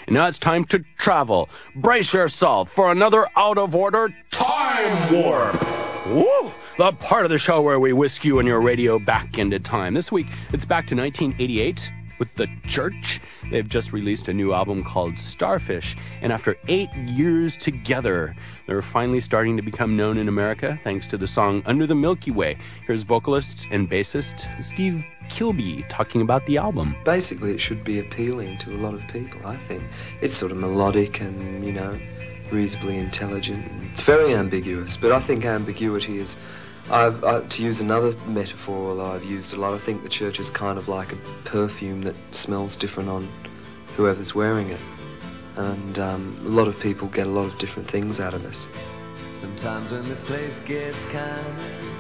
And now it's time to travel. Brace yourself for another out-of-order Time Warp. Woo! The part of the show where we whisk you and your radio back into time. This week, it's back to 1988 with The Church. They've just released a new album called Starfish, and after 8 years together, they're finally starting to become known in America thanks to the song Under the Milky Way. Here's vocalist and bassist Steve Kilbey talking about the album. Basically, it should be appealing to a lot of people, I think. It's sort of melodic and, reasonably intelligent. It's very ambiguous, but I think ambiguity is... to use another metaphor that I've used a lot, I think the Church is kind of like a perfume that smells different on whoever's wearing it. And a lot of people get a lot of different things out of this. Sometimes when this place gets kind of